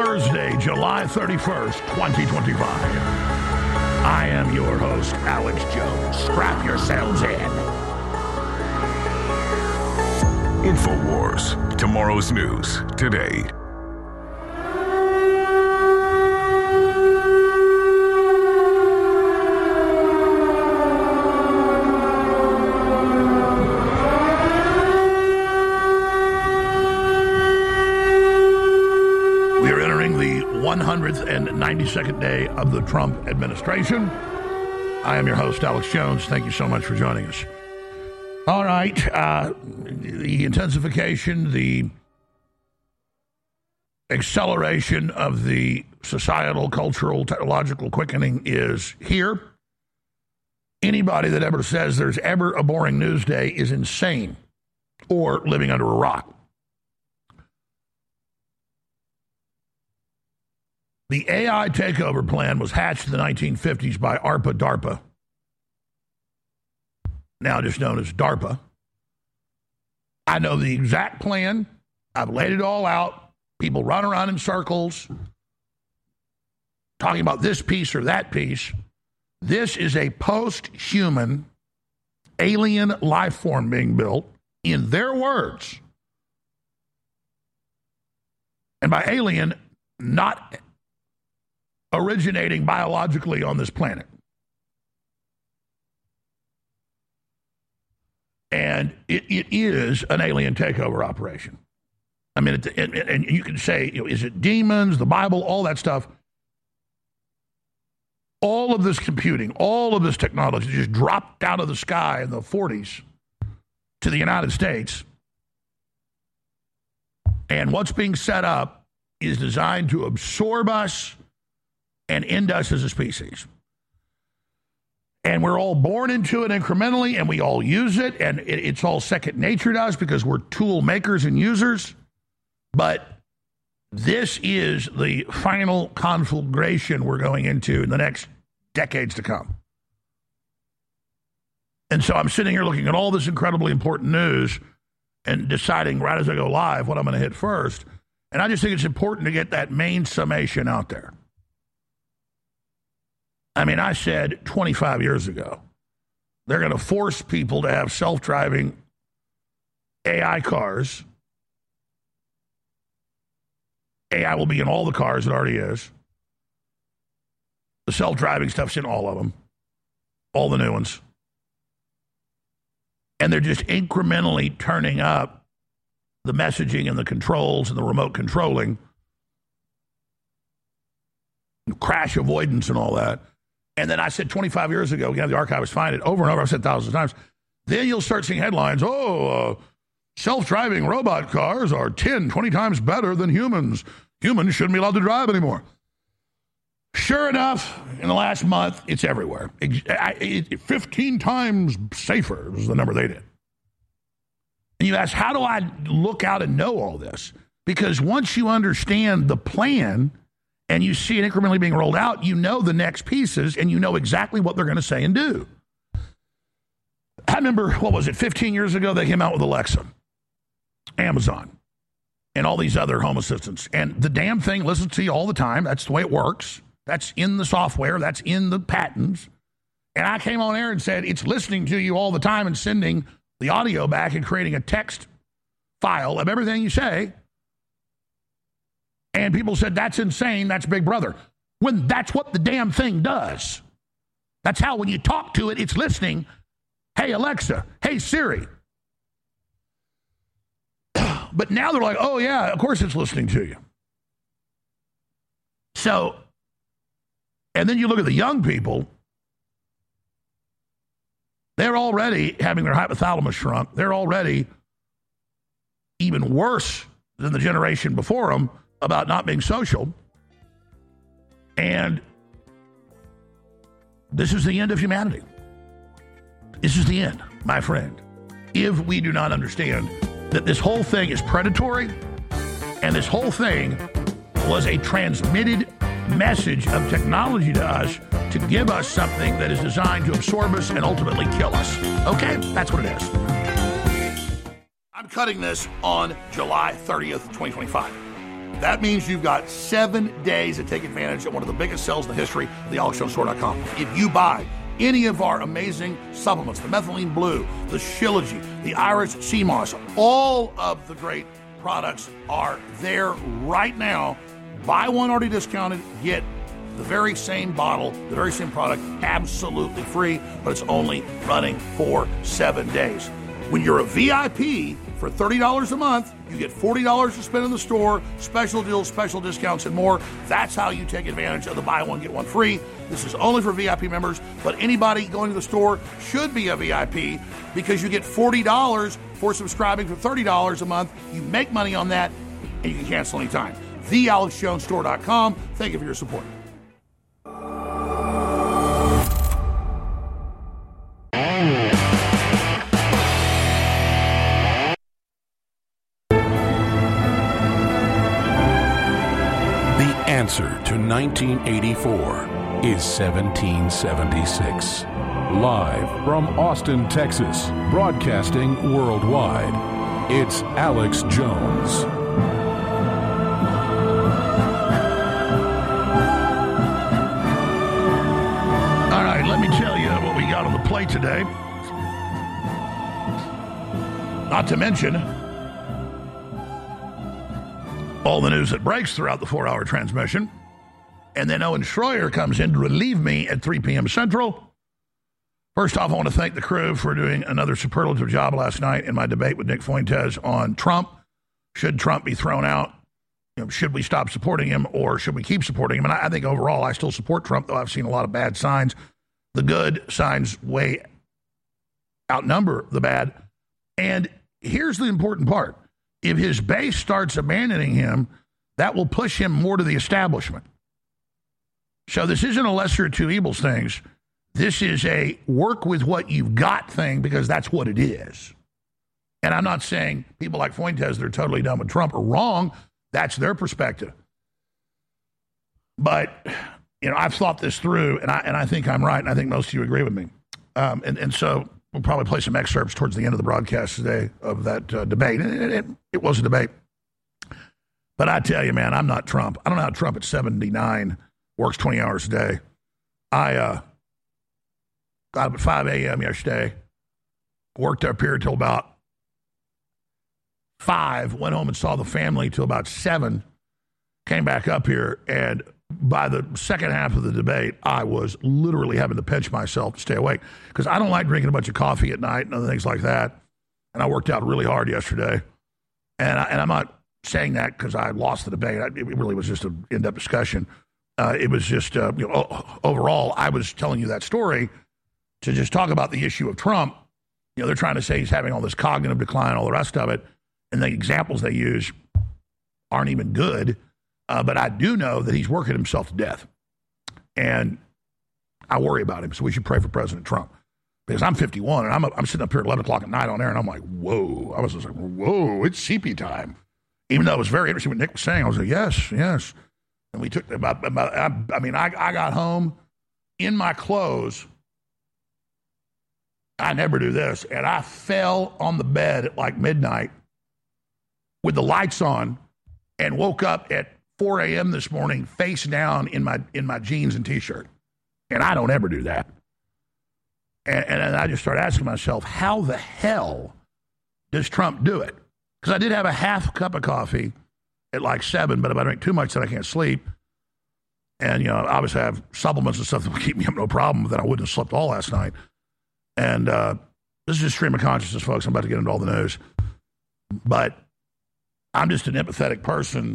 Thursday, July 31st, 2025. I am your host, Alex Jones. Strap yourselves in. InfoWars. Tomorrow's news today. We are entering the 192nd day of the Trump administration. I am your host, Alex Jones. Thank you so much for joining us. All right. The intensification, the acceleration of the societal, cultural, technological quickening is here. Anybody that ever says there's ever a boring news day is insane or living under a rock. The AI takeover plan was hatched in the 1950s by DARPA, now just known as DARPA. I know the exact plan. I've laid it all out. People run around in circles talking about this piece or that piece. This is a post-human alien life form being built, in their words. And by alien, not originating biologically on this planet. And it is an alien takeover operation. I mean, and you can say, is it demons, the Bible, all that stuff? All of this computing, all of this technology just dropped out of the sky in the 40s to the United States. And what's being set up is designed to absorb us and end us as a species. And we're all born into it incrementally, and we all use it, and it's all second nature to us because we're tool makers and users. But this is the final conflagration we're going into in the next decades to come. And so I'm sitting here looking at all this incredibly important news and deciding right as I go live what I'm going to hit first. And I just think it's important to get that main summation out there. I mean, I said 25 years ago, they're going to force people to have self-driving AI cars. AI will be in all the cars, it already is. The self-driving stuff's in all of them, all the new ones. And they're just incrementally turning up the messaging and the controls and the remote controlling, crash avoidance and all that. And then I said 25 years ago, the archivists find it over and over, I've said thousands of times, then you'll start seeing headlines, self-driving robot cars are 10, 20 times better than humans. Humans shouldn't be allowed to drive anymore. Sure enough, in the last month, it's everywhere. 15 times safer is the number they did. And you ask, how do I look out and know all this? Because once you understand the plan and you see it incrementally being rolled out, you know the next pieces and you know exactly what they're going to say and do. I remember, 15 years ago, they came out with Alexa, Amazon, and all these other home assistants. And the damn thing listens to you all the time. That's the way it works. That's in the software. That's in the patents. And I came on air and said, it's listening to you all the time and sending the audio back and creating a text file of everything you say. And people said, that's insane, that's Big Brother. When that's what the damn thing does. That's how when you talk to it, it's listening. Hey, Alexa. Hey, Siri. But now they're like, oh, yeah, of course it's listening to you. So, and then you look at the young people. They're already having their hypothalamus shrunk. They're already even worse than the generation before them about not being social. And this is the end of humanity. This is the end, my friend. If we do not understand that this whole thing is predatory and this whole thing was a transmitted message of technology to us to give us something that is designed to absorb us and ultimately kill us. Okay? That's what it is. I'm cutting this on July 30th, 2025. That means you've got 7 days to take advantage of one of the biggest sales in the history of the AlexJonesStore.com. If you buy any of our amazing supplements, the Methylene Blue, the Shilajit, the Iris Sea Moss, all of the great products are there right now. Buy one already discounted, get the very same bottle, the very same product, absolutely free, but it's only running for 7 days. When you're a VIP for $30 a month, you get $40 to spend in the store, special deals, special discounts, and more. That's how you take advantage of the buy one, get one free. This is only for VIP members, but anybody going to the store should be a VIP because you get $40 for subscribing for $30 a month. You make money on that, and you can cancel anytime. TheAlexJonesStore.com. Thank you for your support. The answer to 1984 is 1776. Live from Austin, Texas, broadcasting worldwide, it's Alex Jones. All right, let me tell you what we got on the plate today. Not to mention all the news that breaks throughout the 4-hour transmission. And then Owen Schroyer comes in to relieve me at 3 p.m. Central. First off, I want to thank the crew for doing another superlative job last night in my debate with Nick Fuentes on Trump. Should Trump be thrown out? Should we stop supporting him or should we keep supporting him? And I think overall I still support Trump, though I've seen a lot of bad signs. The good signs way outnumber the bad. And here's the important part. If his base starts abandoning him, that will push him more to the establishment. So this isn't a lesser of two evils things. This is a work with what you've got thing because that's what it is. And I'm not saying people like Fuentes that are totally done with Trump are wrong. That's their perspective. But, I've thought this through, and I think I'm right, and I think most of you agree with me. And so we'll probably play some excerpts towards the end of the broadcast today of that debate. It was a debate. But I tell you, man, I'm not Trump. I don't know how Trump at 79 works 20 hours a day. I got up at 5 a.m. yesterday, worked up here till about 5, went home and saw the family till about 7, came back up here, and by the second half of the debate, I was literally having to pinch myself to stay awake because I don't like drinking a bunch of coffee at night and other things like that. And I worked out really hard yesterday. And I'm not saying that because I lost the debate. It really was just an in-depth discussion. It was just, overall, I was telling you that story to just talk about the issue of Trump. They're trying to say he's having all this cognitive decline, all the rest of it. And the examples they use aren't even good. But I do know that he's working himself to death. And I worry about him. So we should pray for President Trump. Because I'm 51, and I'm sitting up here at 11 o'clock at night on air, and I'm like, whoa. I was just like, whoa, it's CP time. Even though it was very interesting what Nick was saying, I was like, yes. And we took about I got home in my clothes. I never do this. And I fell on the bed at like midnight with the lights on and woke up at 4 a.m. this morning face down in my jeans and T-shirt. And I don't ever do that. And I just started asking myself, how the hell does Trump do it? Because I did have a half cup of coffee at like 7, but if I drink too much, then I can't sleep. And, I obviously have supplements and stuff that will keep me up no problem, but then I wouldn't have slept all last night. And this is just stream of consciousness, folks. I'm about to get into all the news. But I'm just an empathetic person,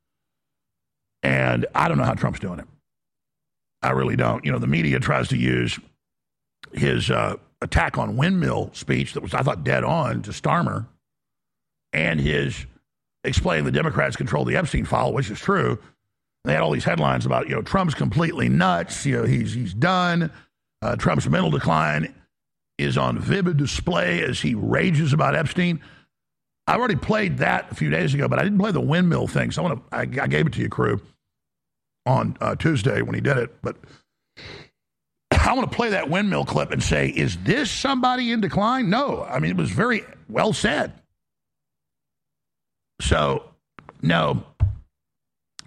and I don't know how Trump's doing it. I really don't. The media tries to use his attack on windmill speech that was, I thought, dead on to Starmer, and his explaining the Democrats control the Epstein file, which is true. They had all these headlines about, Trump's completely nuts. He's done. Trump's mental decline is on vivid display as he rages about Epstein. I already played that a few days ago, but I didn't play the windmill thing. So I gave it to you, crew, on Tuesday when he did it. But I want to play that windmill clip and say, is this somebody in decline? No. I mean, it was very well said. So, no,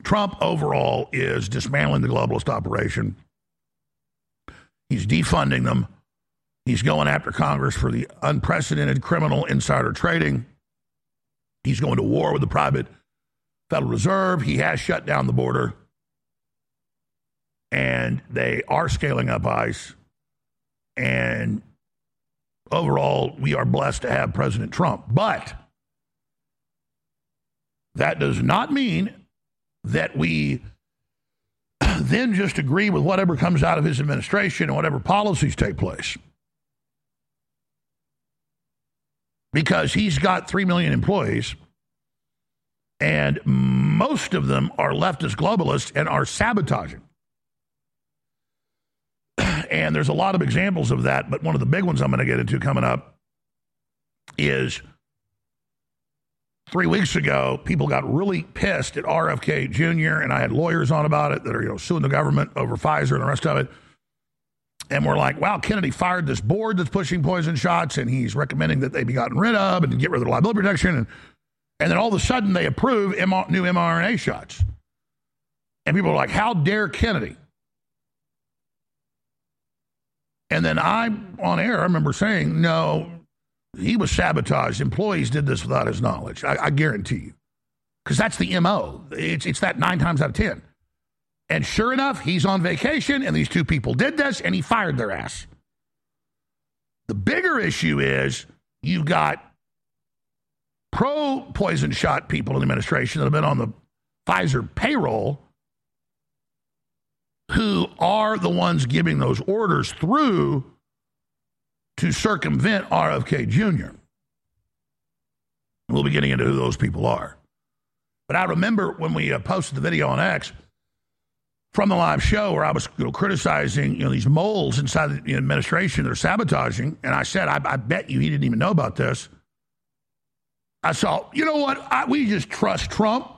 Trump overall is dismantling the globalist operation. He's defunding them. He's going after Congress for the unprecedented criminal insider trading. He's going to war with the private Federal Reserve. He has shut down the border. And they are scaling up ICE. And overall, we are blessed to have President Trump. But that does not mean that we then just agree with whatever comes out of his administration and whatever policies take place. Because he's got 3 million employees, and most of them are leftist globalists and are sabotaging. And there's a lot of examples of that, but one of the big ones I'm going to get into coming up is 3 weeks ago, people got really pissed at RFK Jr., and I had lawyers on about it that are suing the government over Pfizer and the rest of it. And we're like, wow, Kennedy fired this board that's pushing poison shots, and he's recommending that they be gotten rid of and get rid of the liability protection. And then all of a sudden, they approve new mRNA shots. And people are like, how dare Kennedy? And then I'm on air, I remember saying, no, he was sabotaged. Employees did this without his knowledge. I guarantee you. Because that's the MO. It's that 9 times out of 10. And sure enough, he's on vacation, and these two people did this, and he fired their ass. The bigger issue is you've got pro-poison shot people in the administration that have been on the Pfizer payroll who are the ones giving those orders through to circumvent RFK Jr. We'll be getting into who those people are. But I remember when we posted the video on X from the live show where I was criticizing these moles inside the administration that are sabotaging, and I said, I bet you he didn't even know about this. I saw, you know what, we just trust Trump,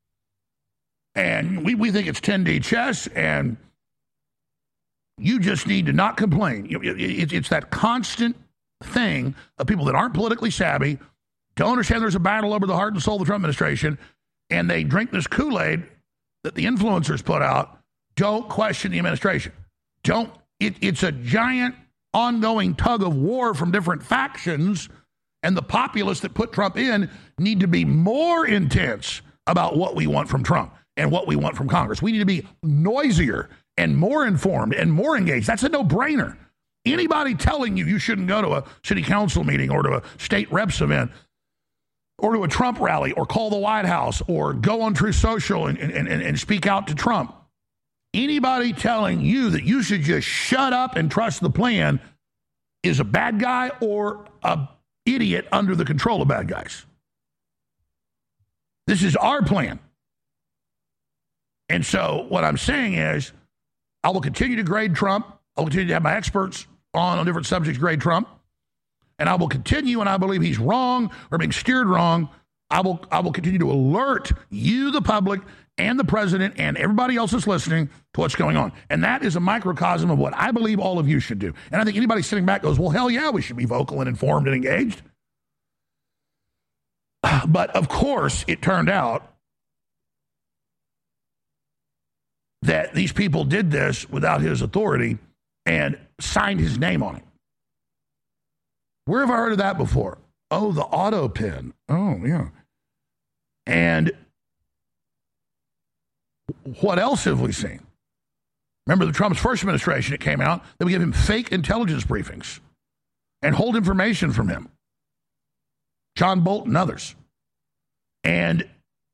and we think it's 10D chess, and you just need to not complain. It's that constant thing of people that aren't politically savvy, don't understand there's a battle over the heart and soul of the Trump administration, and they drink this Kool-Aid that the influencers put out. Don't question the administration. It's a giant ongoing tug of war from different factions, and the populists that put Trump in need to be more intense about what we want from Trump and what we want from Congress. We need to be noisier and more informed and more engaged. That's a no-brainer. Anybody telling you shouldn't go to a city council meeting or to a state reps event or to a Trump rally or call the White House or go on Truth Social and speak out to Trump, anybody telling you that you should just shut up and trust the plan is a bad guy or a idiot under the control of bad guys. This is our plan. And so what I'm saying is I will continue to grade Trump. I will continue to have my experts on different subjects grade Trump. And I will continue, and I believe he's wrong or being steered wrong. I will continue to alert you, the public, and the president, and everybody else that's listening to what's going on. And that is a microcosm of what I believe all of you should do. And I think anybody sitting back goes, well, hell yeah, we should be vocal and informed and engaged. But, of course, it turned out that these people did this without his authority and signed his name on it. Where have I heard of that before? Oh, the auto pen. Oh, yeah. And what else have we seen? Remember the Trump's first administration, it came out, they would give him fake intelligence briefings and hold information from him. John Bolton and others. And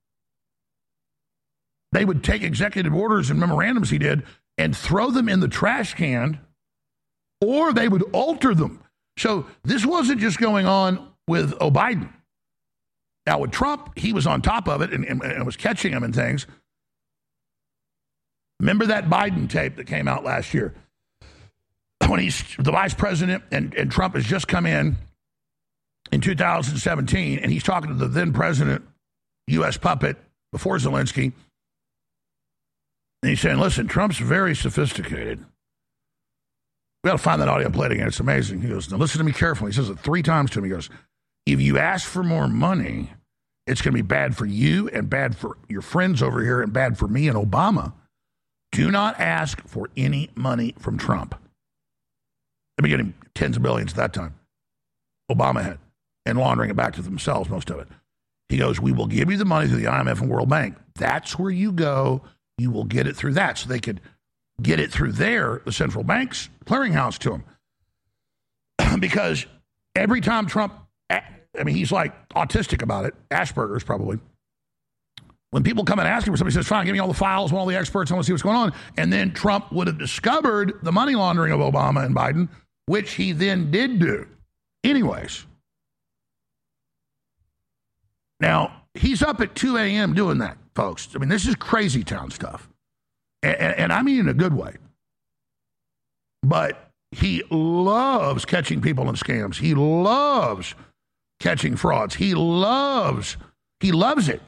they would take executive orders and memorandums he did and throw them in the trash can, or they would alter them. So this wasn't just going on with Biden. Now with Trump, he was on top of it and was catching him and things. Remember that Biden tape that came out last year when he's the vice president and Trump has just come in 2017, and he's talking to the then president, U.S. puppet, before Zelensky. And he's saying, listen, Trump's very sophisticated. We got to find that audio and play it again. It's amazing. He goes, now listen to me carefully. He says it 3 times to me. He goes, if you ask for more money It's going to be bad for you and bad for your friends over here and bad for me and Obama. Do not ask for any money from Trump. They've been getting tens of billions at that time. Obama had, and laundering it back to themselves, most of it. He goes, we will give you the money through the IMF and World Bank. That's where you go. You will get it through that. So they could get it through there, the central bank's clearinghouse to them. Because every time Trump, he's like autistic about it. Asperger's probably. When people come and ask him, somebody says, fine, give me all the files and all the experts, I want to see what's going on. And then Trump would have discovered the money laundering of Obama and Biden, which he then did do. Anyways. Now, he's up at 2 a.m. doing that, folks. I mean, this is crazy town stuff. And I mean in a good way. But he loves catching people in scams. He loves catching frauds. He loves it.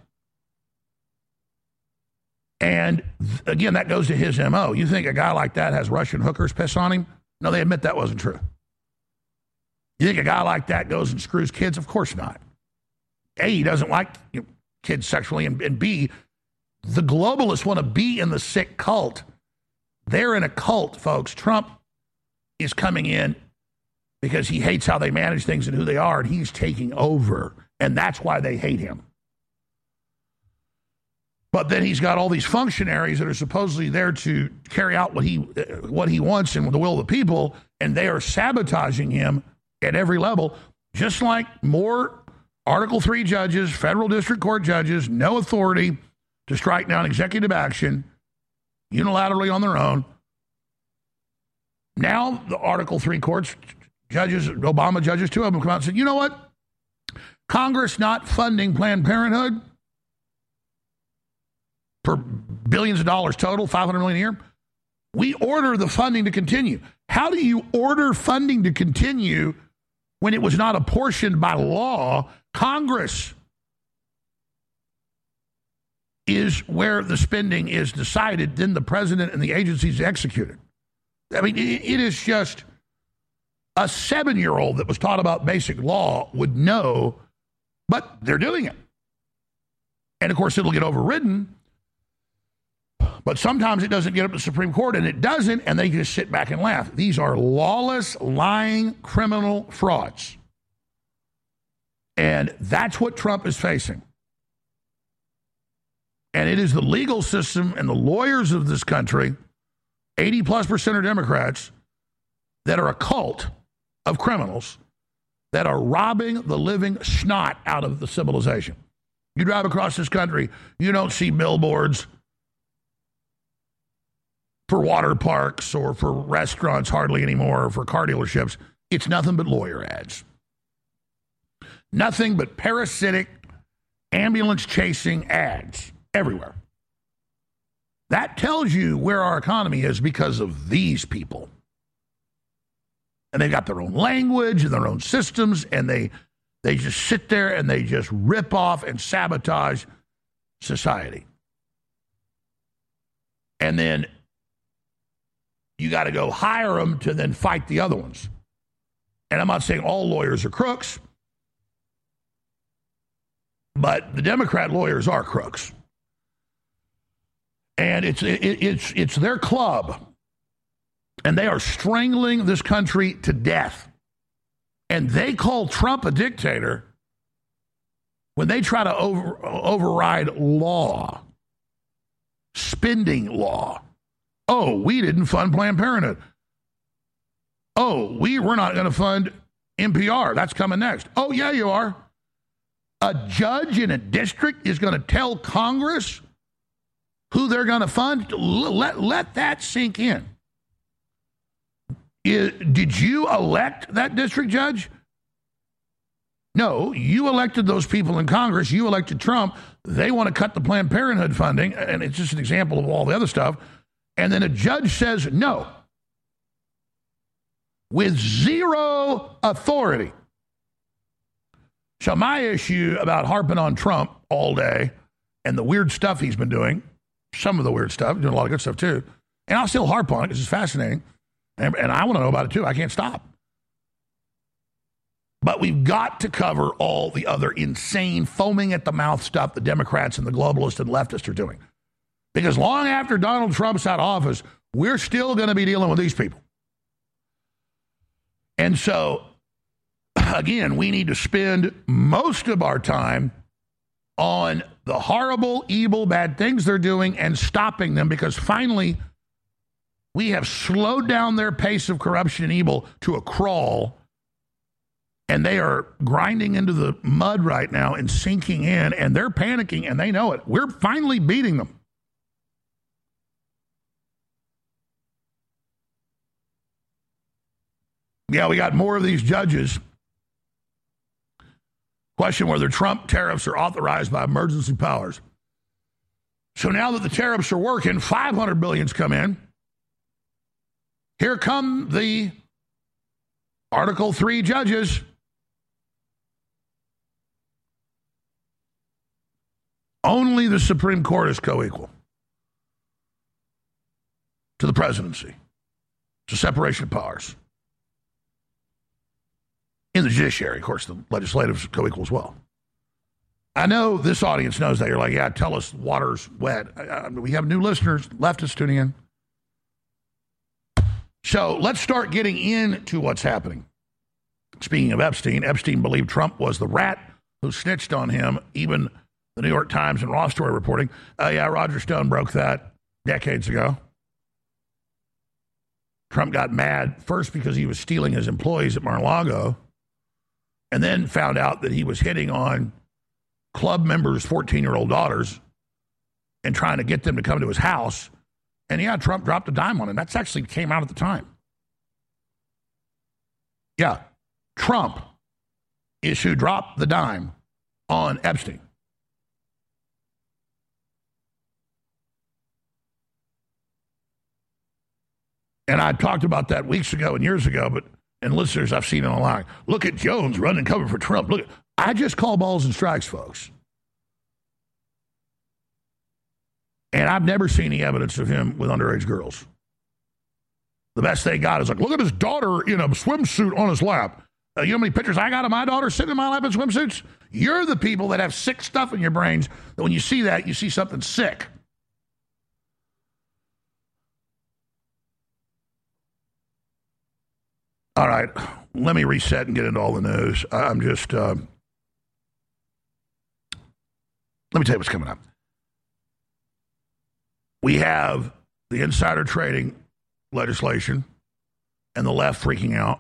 And again, that goes to his MO. You think a guy like that has Russian hookers piss on him? No, they admit that wasn't true. You think a guy like that goes and screws kids? Of course not. A, he doesn't like kids sexually, and B, the globalists want to be in the sick cult. They're in a cult, folks. Trump is coming in because he hates how they manage things and who they are, and he's taking over, and that's why they hate him. But then he's got all these functionaries that are supposedly there to carry out what he wants and with the will of the people, and they are sabotaging him at every level, just like more Article 3 judges, federal district court judges, no authority to strike down executive action unilaterally on their own. Now the Article 3 courts, judges, Obama judges, two of them come out and said, you know what? Congress not funding Planned Parenthood for billions of dollars total, $500 million a year. We order the funding to continue. How do you order funding to continue when it was not apportioned by law? Congress is where the spending is decided, then the president and the agencies execute it. I mean, it is just a 7-year-old that was taught about basic law would know, but they're doing it. And of course, it'll get overridden. But sometimes it doesn't get up to the Supreme Court, and it doesn't, and they just sit back and laugh. These are lawless, lying, criminal frauds. And that's what Trump is facing. And it is the legal system and the lawyers of this country, 80+% are Democrats, that are a cult of criminals that are robbing the living snot out of the civilization. You drive across this country, you don't see billboards for water parks or for restaurants hardly anymore, or for car dealerships. It's nothing but lawyer ads. Nothing but parasitic, ambulance-chasing ads everywhere. That tells you where our economy is because of these people. And they've got their own language and their own systems, and they just sit there and they just rip off and sabotage society. And then you got to go hire them to then fight the other ones. And I'm not saying all lawyers are crooks, but the Democrat lawyers are crooks. And it's their club. And they are strangling this country to death. And they call Trump a dictator when they try to override law, spending law. Oh, we didn't fund Planned Parenthood. Oh, we're not going to fund NPR. That's coming next. Oh, yeah, you are. A judge in a district is going to tell Congress who they're going to fund? Let that sink in. Did you elect that district judge? No, you elected those people in Congress. You elected Trump. They want to cut the Planned Parenthood funding, and it's just an example of all the other stuff. And then a judge says no with zero authority. So my issue about harping on Trump all day and the weird stuff he's been doing, some of the weird stuff, doing a lot of good stuff too, and I'll still harp on it because it's fascinating, and I want to know about it too. I can't stop. But we've got to cover all the other insane, foaming at the mouth stuff the Democrats and the globalists and leftists are doing. Because long after Donald Trump's out of office, we're still going to be dealing with these people. And so, again, we need to spend most of our time on the horrible, evil, bad things they're doing and stopping them, because finally we have slowed down their pace of corruption and evil to a crawl, and they are grinding into the mud right now and sinking in, and they're panicking, and they know it. We're finally beating them. Yeah, we got more of these judges. Question whether Trump tariffs are authorized by emergency powers. So now that the tariffs are working, $500 billion's come in. Here come the Article 3 judges. Only the Supreme Court is co-equal to the presidency. It's a separation of powers. In the judiciary, of course, the legislative is co-equal as well. I know this audience knows that. You're like, yeah, tell us water's wet. We have new listeners, leftists tuning in. So let's start getting into what's happening. Speaking of Epstein, Epstein believed Trump was the rat who snitched on him. Even the New York Times and Raw Story reporting, yeah, Roger Stone broke that decades ago. Trump got mad first because he was stealing his employees at Mar-a-Lago, and then found out that he was hitting on club members' 14-year-old daughters and trying to get them to come to his house. And yeah, Trump dropped a dime on him. That's actually came out at the time. Yeah, Trump is who dropped the dime on Epstein. And I talked about that weeks ago and years ago, and listeners I've seen online, look at Jones running cover for Trump. Look, I just call balls and strikes, folks. And I've never seen any evidence of him with underage girls. The best they got is like, look at his daughter in a swimsuit on his lap. You know how many pictures I got of my daughter sitting in my lap in swimsuits? You're the people that have sick stuff in your brains that when you see that, you see something sick. All right, let me reset and get into all the news. I'm just, let me tell you what's coming up. We have the insider trading legislation and the left freaking out,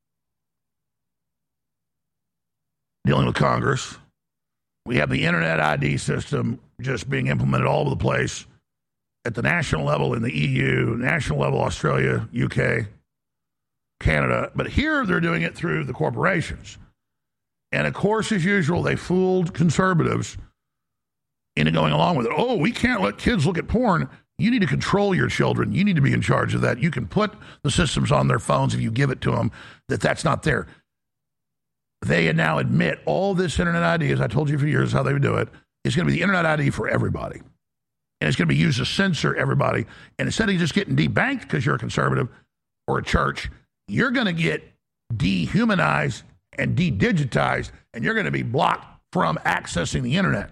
dealing with Congress. We have the internet ID system just being implemented all over the place at the national level in the EU, national level Australia, UK, Canada, but here they're doing it through the corporations. And of course, as usual, they fooled conservatives into going along with it. Oh, we can't let kids look at porn. You need to control your children. You need to be in charge of that. You can put the systems on their phones if you give it to them, that's not there. They now admit all this internet ID, as I told you for years how they would do it, is going to be the internet ID for everybody. And it's going to be used to censor everybody. And instead of just getting debanked because you're a conservative or a church, you're going to get dehumanized and de-digitized, and you're going to be blocked from accessing the internet.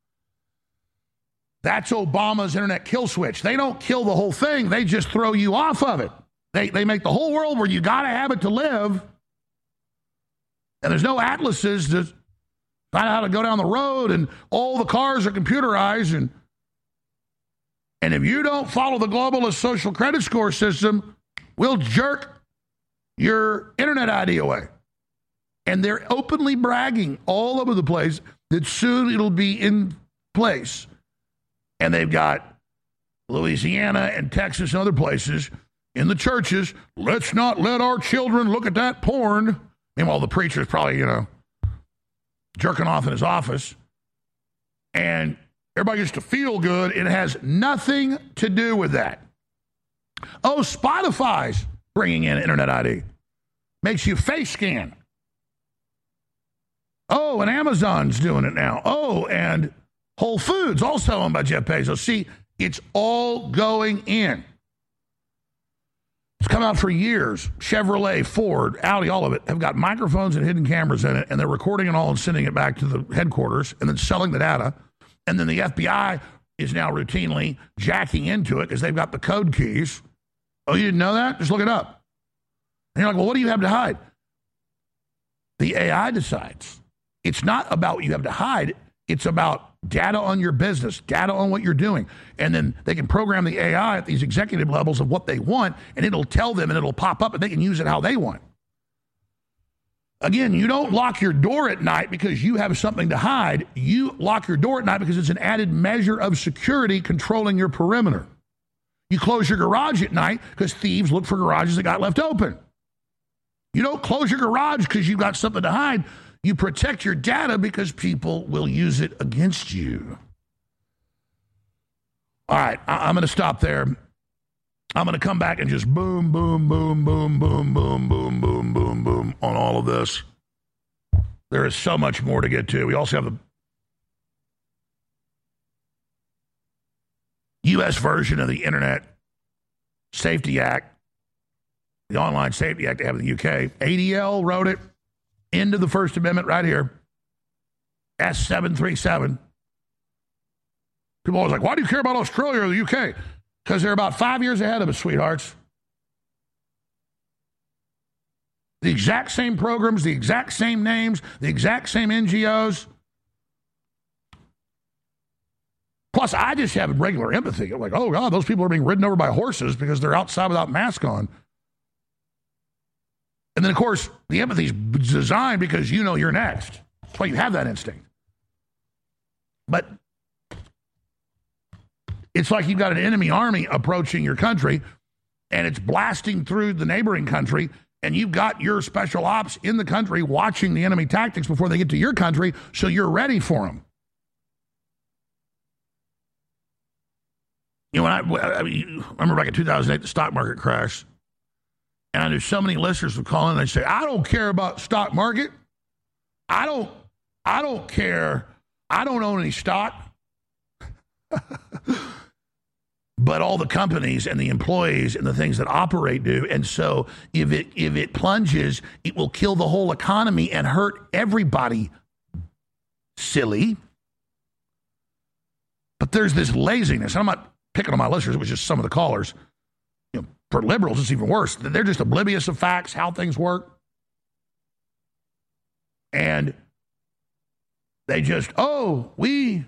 That's Obama's internet kill switch. They don't kill the whole thing. They just throw you off of it. They make the whole world where you got to have it to live. And there's no atlases to find out how to go down the road, and all the cars are computerized. And if you don't follow the globalist social credit score system, we'll jerk your internet ID away. And they're openly bragging all over the place that soon it'll be in place. And they've got Louisiana and Texas and other places in the churches. Let's not let our children look at that porn. Meanwhile, the preacher's probably, jerking off in his office. And everybody gets to feel good. It has nothing to do with that. Oh, Spotify's bringing in internet ID. Makes you face scan. Oh, and Amazon's doing it now. Oh, and Whole Foods, also owned by Jeff Bezos. See, it's all going in. It's come out for years. Chevrolet, Ford, Audi, all of it have got microphones and hidden cameras in it, and they're recording it all and sending it back to the headquarters and then selling the data. And then the FBI is now routinely jacking into it because they've got the code keys. Oh, you didn't know that? Just look it up. And you're like, well, what do you have to hide? The AI decides. It's not about what you have to hide. It's about data on your business, data on what you're doing. And then they can program the AI at these executive levels of what they want, and it'll tell them and it'll pop up and they can use it how they want. Again, you don't lock your door at night because you have something to hide. You lock your door at night because it's an added measure of security controlling your perimeter. You close your garage at night because thieves look for garages that got left open. You don't close your garage because you've got something to hide. You protect your data because people will use it against you. All right, I'm going to stop there. I'm going to come back and just boom, boom, boom, boom, boom, boom, boom, boom, boom, boom on all of this. There is so much more to get to. We also have the U.S. version of the Internet Safety Act, the Online Safety Act they have in the UK. ADL wrote it into the First Amendment right here. S737. People are always like, why do you care about Australia or the UK? Because they're about 5 years ahead of us, sweethearts. The exact same programs, the exact same names, the exact same NGOs. Plus, I just have regular empathy. I'm like, oh, God, those people are being ridden over by horses because they're outside without masks on. And then, of course, the empathy is designed because you know you're next. That's why you have that instinct. But it's like you've got an enemy army approaching your country, and it's blasting through the neighboring country, and you've got your special ops in the country watching the enemy tactics before they get to your country, so you're ready for them. You know, I remember back in 2008, the stock market crash. And I knew so many listeners would call in and they'd say, I don't care about stock market. I don't care. I don't own any stock. But all the companies and the employees and the things that operate do. And so if it plunges, it will kill the whole economy and hurt everybody. Silly. But there's this laziness. I'm not picking on my listeners. It was just some of the callers. For liberals, it's even worse. They're just oblivious of facts, how things work. And they just, we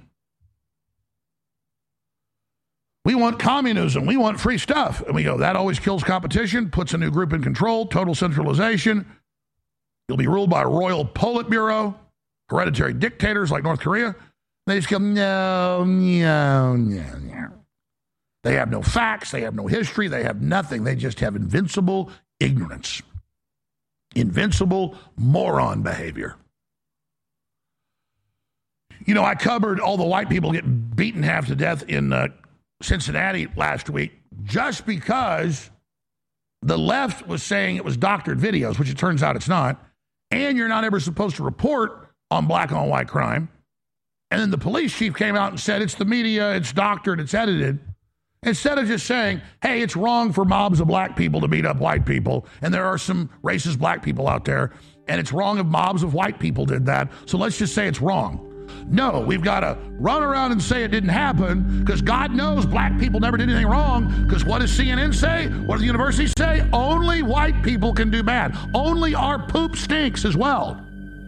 want communism. We want free stuff. And we go, that always kills competition, puts a new group in control, total centralization. You'll be ruled by a royal Politburo, hereditary dictators like North Korea. They just go, no. They have no facts. They have no history. They have nothing. They just have invincible ignorance. Invincible moron behavior. You know, I covered all the white people getting beaten half to death in Cincinnati last week just because the left was saying it was doctored videos, which it turns out it's not, and you're not ever supposed to report on black on white crime. And then the police chief came out and said it's the media, it's doctored, it's edited. Instead of just saying, hey, it's wrong for mobs of black people to beat up white people, and there are some racist black people out there, and it's wrong if mobs of white people did that, so let's just say it's wrong. No, we've got to run around and say it didn't happen, because God knows black people never did anything wrong, because what does CNN say? What does the university say? Only white people can do bad. Only our poop stinks as well.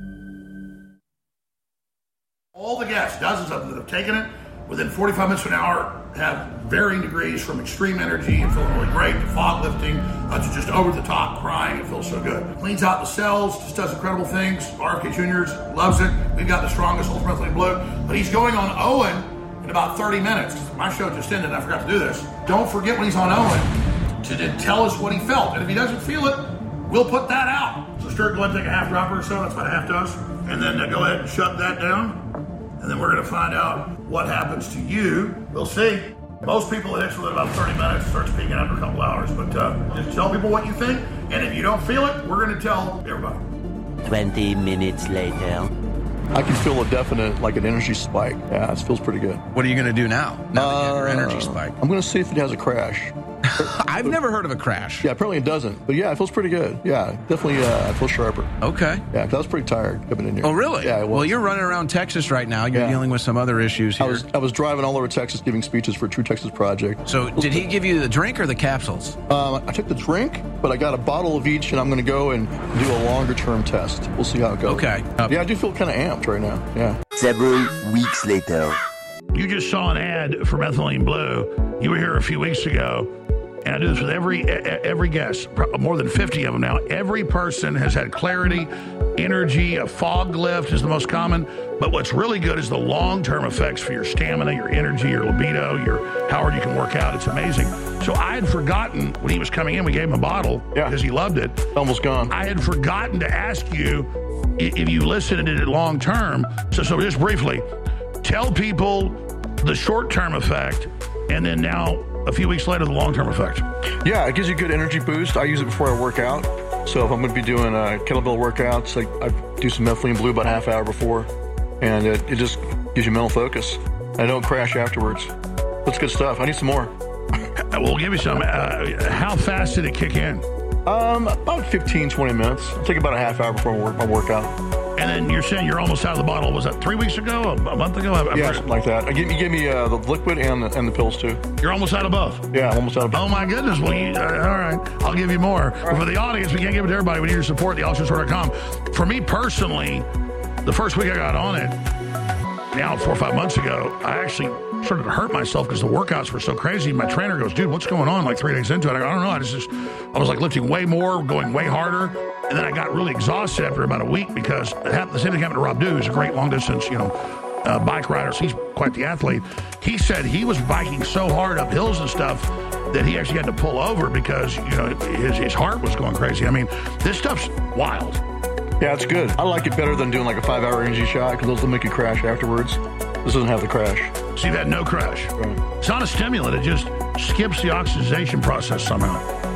All the guests, dozens of them that have taken it, within 45 minutes to an hour, have varying degrees from extreme energy and feeling really great to fog lifting to just over the top crying. It feels so good. Cleans out the cells, just does incredible things. RFK Jr. loves it. We've got the strongest ultimately blue. But he's going on Owen in about 30 minutes. My show just ended and I forgot to do this. Don't forget when he's on Owen to tell us what he felt. And if he doesn't feel it, we'll put that out. So Stuart, go ahead and take a half dropper or so. That's about a half dose. And then go ahead and shut that down. And then we're going to find out what happens to you. We'll see. Most people it hits within about 30 minutes, starts peaking after a couple hours. But just tell people what you think. And if you don't feel it, we're going to tell everybody. 20 minutes later. I can feel a definite, like an energy spike. Yeah, it feels pretty good. What are you going to do now that you have your energy spike? I'm going to see if it has a crash. I've never heard of a crash. Yeah, apparently it doesn't. But yeah, it feels pretty good. Yeah, definitely I feel sharper. Okay. Yeah, 'cause I was pretty tired coming in here. Oh, really? Yeah, well, you're running around Texas right now. You're dealing with some other issues here. I was driving all over Texas giving speeches for True Texas Project. So did he give you the drink or the capsules? I took the drink, but I got a bottle of each, and I'm going to go and do a longer-term test. We'll see how it goes. Okay. Yeah, I do feel kind of amped right now. Yeah. Several weeks later. You just saw an ad for Methylene Blue. You were here a few weeks ago, and I do this with every guest, more than 50 of them now. Every person has had clarity, energy, a fog lift is the most common. But what's really good is the long-term effects for your stamina, your energy, your libido, how hard you can work out. It's amazing. So I had forgotten when he was coming in, we gave him a bottle because he loved it. Almost gone. I had forgotten to ask you if you listened and did it long-term. So just briefly, tell people the short-term effect, and then now, a few weeks later, the long-term effect. Yeah, it gives you a good energy boost. I use it before I work out. So if I'm going to be doing kettlebell workouts, I do some Methylene Blue about a half hour before, and it just gives you mental focus. I don't crash afterwards. That's good stuff. I need some more. We'll give you some. How fast did it kick in? About 15, 20 minutes. It'll take about a half hour before my workout. And then you're saying you're almost out of the bottle. Was that 3 weeks ago? A month ago? Yeah, something like that. You gave me the liquid and the pills, too. You're almost out of both? Yeah, I'm almost out of both. Oh, my goodness. Well, all right. I'll give you more. But for the audience, we can't give it to everybody. We need your support at thealexjohnshore.com. For me personally, the first week I got on it, now 4 or 5 months ago, I actually started to hurt myself because the workouts were so crazy. My trainer goes, dude, what's going on? Like 3 days into it. I go, I don't know. I was like lifting way more, going way harder. And then I got really exhausted after about a week because the same thing happened to Rob Dew, who's a great long distance, bike rider. So he's quite the athlete. He said he was biking so hard up hills and stuff that he actually had to pull over because, his heart was going crazy. I mean, this stuff's wild. Yeah, it's good. I like it better than doing like a 5-hour energy shot because those will make you crash afterwards. This doesn't have the crash. So you've had no crash. Right. It's not a stimulant. It just skips the oxidation process somehow.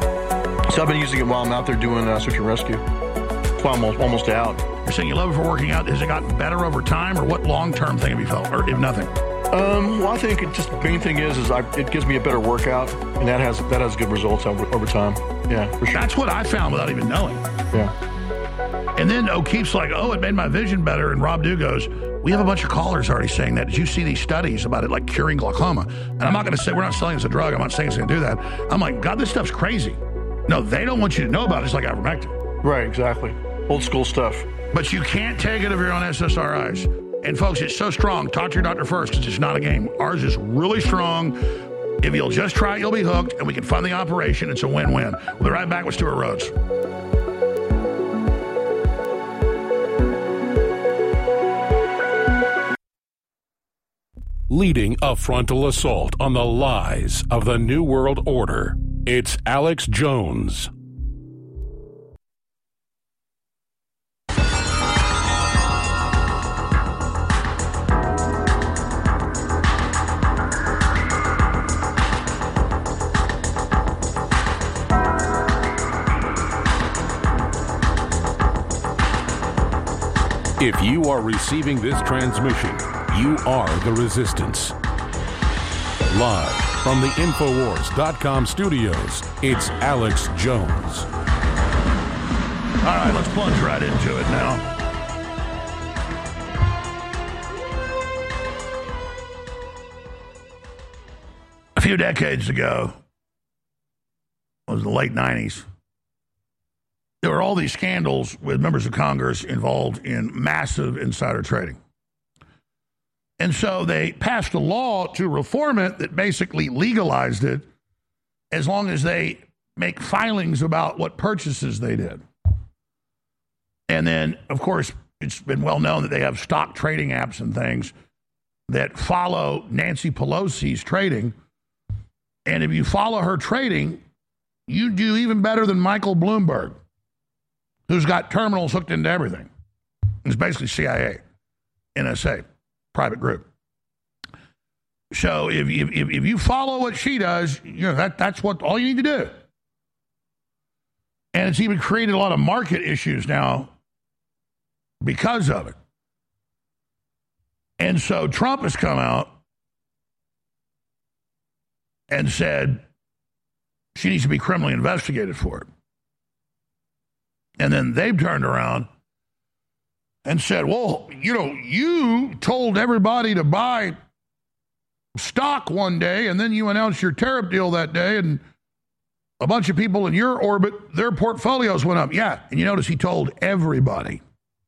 So I've been using it while I'm out there doing search and rescue. That's why I'm almost out. You're saying you love it for working out. Has it gotten better over time, or what long-term thing have you felt, or if nothing? Well, I think the main thing is it gives me a better workout, and that has good results over time. Yeah, for sure. That's what I found without even knowing. Yeah. And then O'Keefe's like, it made my vision better. And Rob Dew goes, we have a bunch of callers already saying that. Did you see these studies about it, like curing glaucoma? And I'm not going to say, we're not selling this a drug. I'm not saying it's going to do that. I'm like, God, this stuff's crazy. No, they don't want you to know about it. It's like ivermectin. Right, exactly. Old school stuff. But you can't take it if you're on SSRIs. And folks, it's so strong. Talk to your doctor first because it's not a game. Ours is really strong. If you'll just try it, you'll be hooked, and we can fund the operation. It's a win-win. We'll be right back with Stuart Rhodes. Leading a frontal assault on the lies of the New World Order, it's Alex Jones. If you are receiving this transmission, you are the resistance. Live from the Infowars.com studios, it's Alex Jones. All right, let's plunge right into it now. A few decades ago, it was the late 90s, there were all these scandals with members of Congress involved in massive insider trading. And so they passed a law to reform it that basically legalized it as long as they make filings about what purchases they did. And then, of course, it's been well known that they have stock trading apps and things that follow Nancy Pelosi's trading. And if you follow her trading, you do even better than Michael Bloomberg, who's got terminals hooked into everything. It's basically CIA, NSA, private group. So if you follow what she does, that's what all you need to do. And it's even created a lot of market issues now because of it. And so Trump has come out and said, she needs to be criminally investigated for it. And then they've turned around and said, well, you told everybody to buy stock one day, and then you announced your tariff deal that day, and a bunch of people in your orbit, their portfolios went up. Yeah, and you notice he told everybody.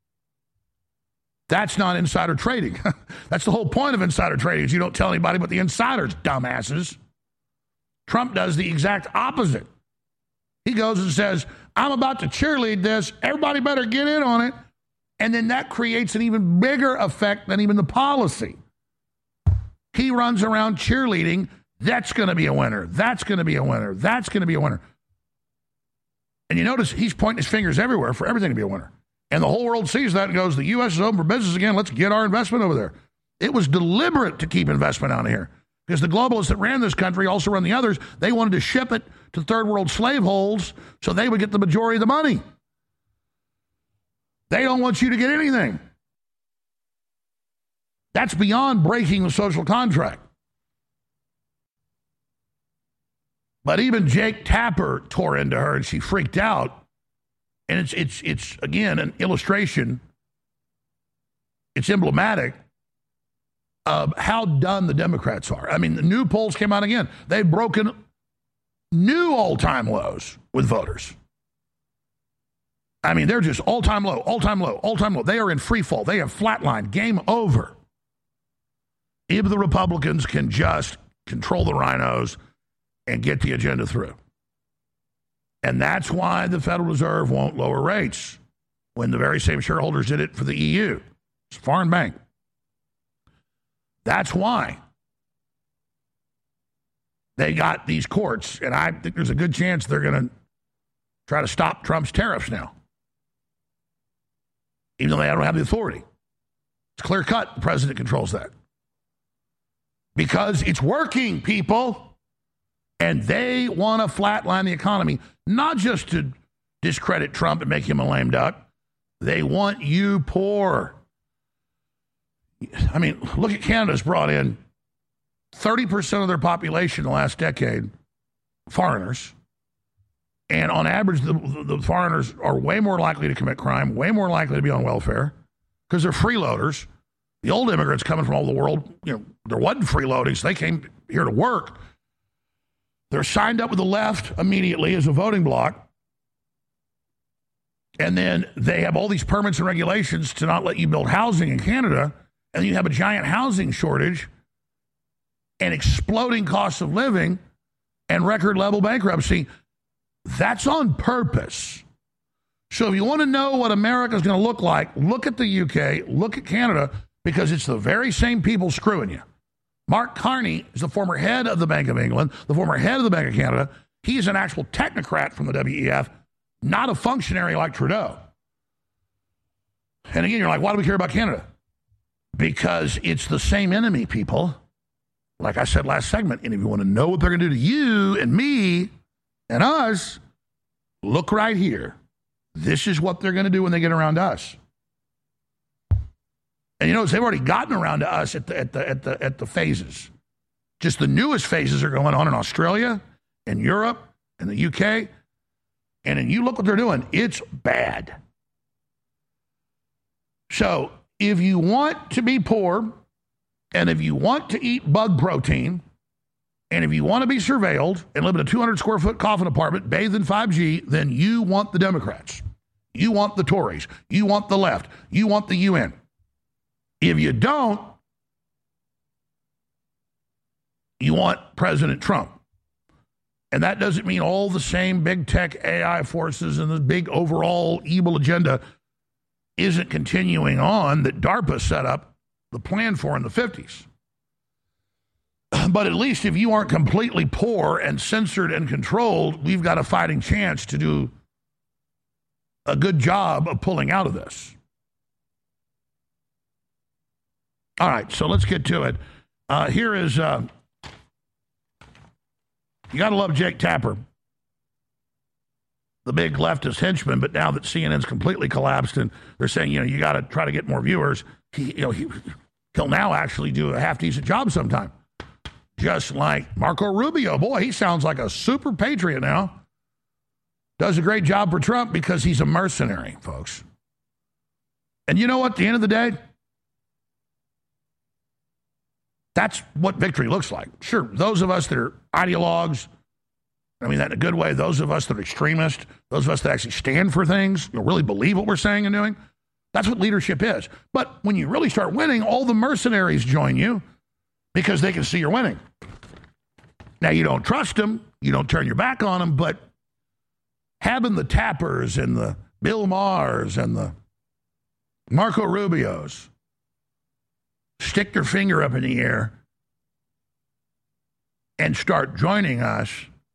That's not insider trading. That's the whole point of insider trading, is you don't tell anybody but the insiders, dumbasses. Trump does the exact opposite. He goes and says, I'm about to cheerlead this. Everybody better get in on it. And then that creates an even bigger effect than even the policy. He runs around cheerleading. That's going to be a winner. That's going to be a winner. That's going to be a winner. And you notice he's pointing his fingers everywhere for everything to be a winner. And the whole world sees that and goes, the U.S. is open for business again. Let's get our investment over there. It was deliberate to keep investment out of here, because the globalists that ran this country also run the others. They wanted to ship it to third world slave holes so they would get the majority of the money. They don't want you to get anything. That's beyond breaking the social contract. But even Jake Tapper tore into her and she freaked out. And it's again, an illustration. It's emblematic of how done the Democrats are. I mean, the new polls came out again. They've broken new all-time lows with voters. I mean, they're just all-time low, all-time low, all-time low. They are in free fall. They have flatlined. Game over. If the Republicans can just control the rhinos and get the agenda through. And that's why the Federal Reserve won't lower rates when the very same shareholders did it for the EU. It's a foreign bank. That's why they got these courts, and I think there's a good chance they're going to try to stop Trump's tariffs now, even though they don't have the authority. It's clear cut. The president controls that. Because it's working, people. And they want to flatline the economy, not just to discredit Trump and make him a lame duck. They want you poor. I mean, look at Canada's brought in 30% of their population in the last decade, foreigners. And on average, the foreigners are way more likely to commit crime, way more likely to be on welfare, because they're freeloaders. The old immigrants coming from all over the world, there wasn't freeloading, so they came here to work. They're signed up with the left immediately as a voting bloc. And then they have all these permits and regulations to not let you build housing in Canada. And you have a giant housing shortage and exploding costs of living and record level bankruptcy. That's on purpose. So if you want to know what America is going to look like, look at the UK, look at Canada, because it's the very same people screwing you. Mark Carney is the former head of the Bank of England, the former head of the Bank of Canada. He is an actual technocrat from the WEF, not a functionary like Trudeau. And again, you're like, why do we care about Canada? Because it's the same enemy, people. Like I said last segment, and if you want to know what they're going to do to you and me and us, look right here. This is what they're going to do when they get around us. And they've already gotten around to us at the phases. Just the newest phases are going on in Australia, in Europe, in the UK. And then you look what they're doing. It's bad. So if you want to be poor, and if you want to eat bug protein, and if you want to be surveilled and live in a 200-square-foot coffin apartment bathed in 5G, then you want the Democrats. You want the Tories. You want the left. You want the UN. If you don't, you want President Trump. And that doesn't mean all the same big tech AI forces and the big overall evil agenda isn't continuing on that DARPA set up the plan for in the 50s. But at least if you aren't completely poor and censored and controlled, we've got a fighting chance to do a good job of pulling out of this. All right, so let's get to it. Here is, you got to love Jake Tapper, the big leftist henchman, but now that CNN's completely collapsed and they're saying, you got to try to get more viewers, he'll now actually do a half-decent job sometime. just like Marco Rubio. Boy, he sounds like a super patriot now. Does a great job for Trump because he's a mercenary, folks. And you know what? At the end of the day, that's what victory looks like. Sure, those of us that are ideologues, I mean that in a good way, those of us that are extremists, those of us that actually stand for things, really believe what we're saying and doing, that's what leadership is. But when you really start winning, all the mercenaries join you because they can see you're winning. Now, you don't trust them, you don't turn your back on them, but having the Tappers and the Bill Maher's and the Marco Rubios stick their finger up in the air and start joining us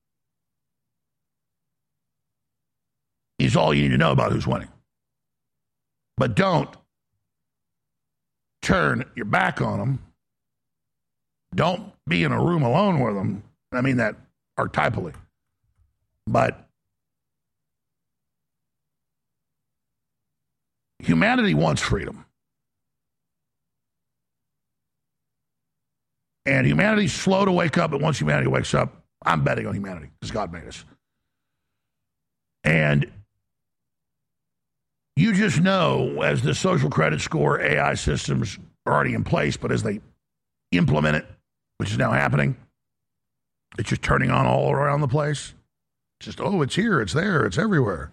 is all you need to know about who's winning. But don't turn your back on them. Don't be in a room alone with them. I mean that archetypally. But humanity wants freedom. And humanity's slow to wake up, but once humanity wakes up, I'm betting on humanity because God made us. And you just know, as the social credit score AI systems are already in place, but as they implement it, which is now happening, it's just turning on all around the place. Just, it's here, it's there, it's everywhere.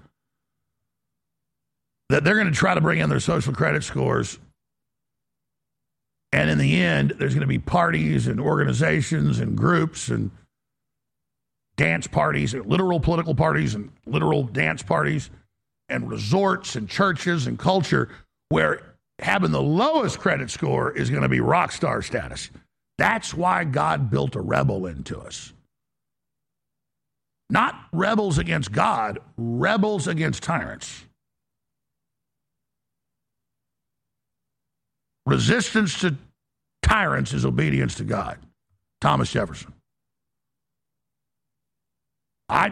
That they're going to try to bring in their social credit scores. And in the end, there's going to be parties and organizations and groups and dance parties, and literal political parties and literal dance parties, and resorts and churches and culture where having the lowest credit score is going to be rock star status. That's why God built a rebel into us. Not rebels against God, rebels against tyrants. Resistance to tyrants is obedience to God. Thomas Jefferson. I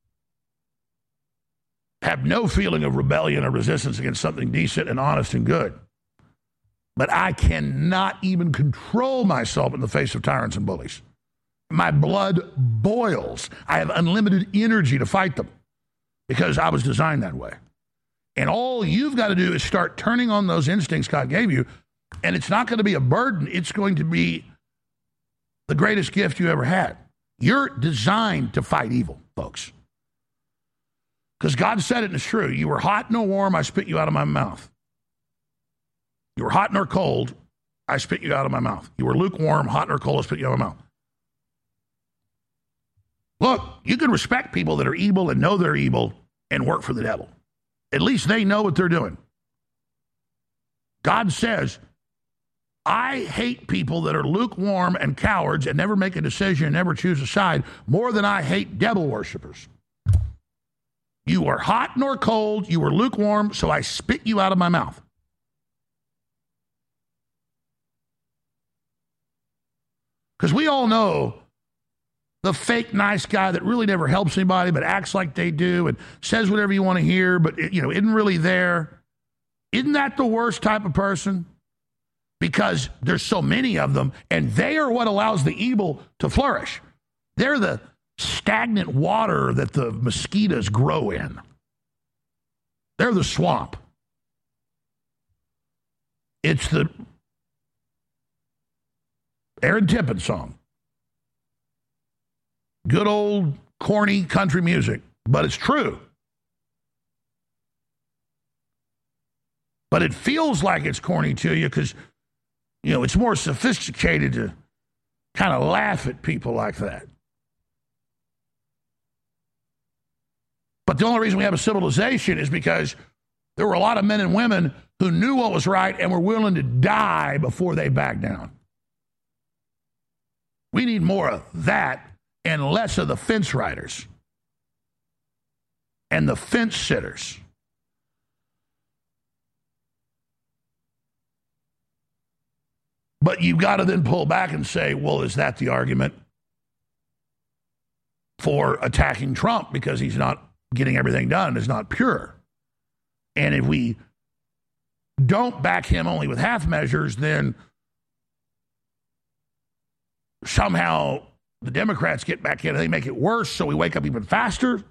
have no feeling of rebellion or resistance against something decent and honest and good. But I cannot even control myself in the face of tyrants and bullies. My blood boils. I have unlimited energy to fight them because I was designed that way. And all you've got to do is start turning on those instincts God gave you, and it's not going to be a burden. It's going to be the greatest gift you ever had. You're designed to fight evil, folks. Because God said it and it's true. You were hot nor warm, I spit you out of my mouth. You were hot nor cold, I spit you out of my mouth. You were lukewarm, hot nor cold, I spit you out of my mouth. Look, you can respect people that are evil and know they're evil and work for the devil. At least they know what they're doing. God says, I hate people that are lukewarm and cowards and never make a decision and never choose a side more than I hate devil worshipers. You were hot nor cold, you were lukewarm, so I spit you out of my mouth. Because we all know the fake nice guy that really never helps anybody but acts like they do and says whatever you want to hear but isn't really there. Isn't that the worst type of person? Because there's so many of them, and they are what allows the evil to flourish. They're the stagnant water that the mosquitoes grow in. They're the swamp. It's the Aaron Tippin song. Good old corny country music, but it's true. But it feels like it's corny to you because, it's more sophisticated to kind of laugh at people like that. But the only reason we have a civilization is because there were a lot of men and women who knew what was right and were willing to die before they backed down. We need more of that and less of the fence riders and the fence sitters. But you've got to then pull back and say, well, is that the argument for attacking Trump because he's not getting everything done, is not pure? And if we don't back him only with half measures, then somehow the Democrats get back in and they make it worse, so we wake up even faster.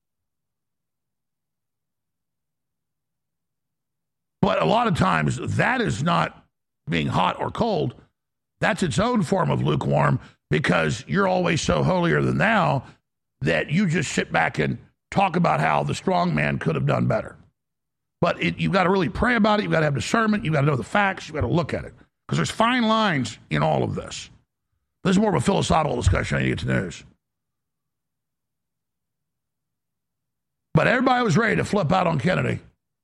But a lot of times, that is not being hot or cold. That's its own form of lukewarm, because you're always so holier than thou that you just sit back and talk about how the strong man could have done better. But you've got to really pray about it. You've got to have discernment. You've got to know the facts. You've got to look at it. Because there's fine lines in all of this. This is more of a philosophical discussion. I need to get to news. But everybody was ready to flip out on Kennedy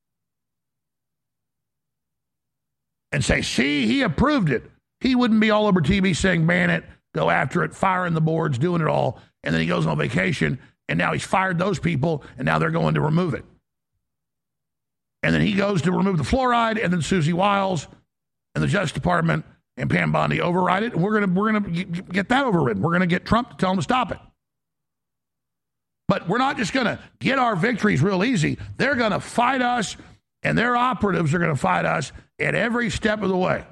and say, see, he approved it. He wouldn't be all over TV saying, ban it, go after it, firing the boards, doing it all. And then he goes on vacation, and now he's fired those people, and now they're going to remove it. And then he goes to remove the fluoride, and then Susie Wiles and the Justice Department and Pam Bondi override it, and we're gonna get that overridden. We're going to get Trump to tell him to stop it. But we're not just going to get our victories real easy. They're going to fight us, and their operatives are going to fight us at every step of the way.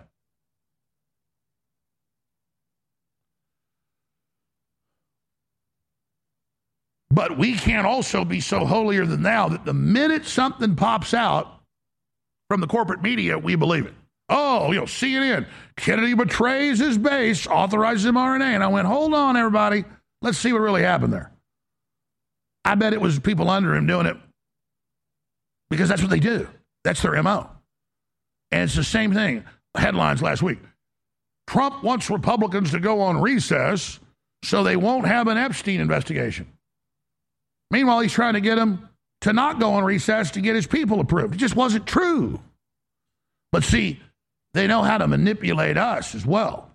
But we can't also be so holier than thou that the minute something pops out from the corporate media, we believe it. Oh, CNN, Kennedy betrays his base, authorizes mRNA. And I went, hold on, everybody. Let's see what really happened there. I bet it was people under him doing it because that's what they do. That's their MO. And it's the same thing. Headlines last week. Trump wants Republicans to go on recess so they won't have an Epstein investigation. Meanwhile, he's trying to get them to not go on recess to get his people approved. It just wasn't true. But see, they know how to manipulate us as well.